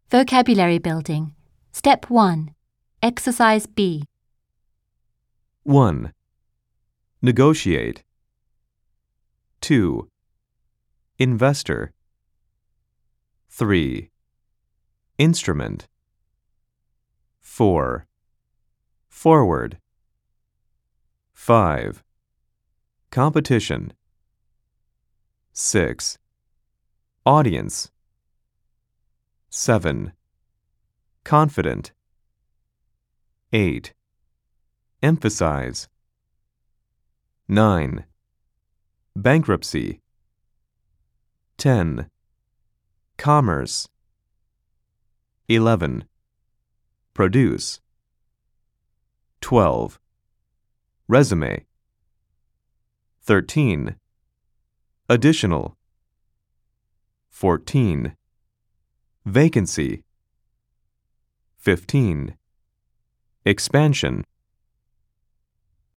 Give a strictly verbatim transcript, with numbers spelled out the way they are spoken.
Vocabulary Building. Step one. Exercise B. one. Negotiate. two. Investor. three. Instrument. four. Forward. five. Competition. six. Audience. seven. Confident. eight. Emphasize. nine. Bankruptcy. ten. Commerce. eleven. Produce. twelve. Resume. thirteen. Additional. fourteen. Vacancy. fifteen. Expansion.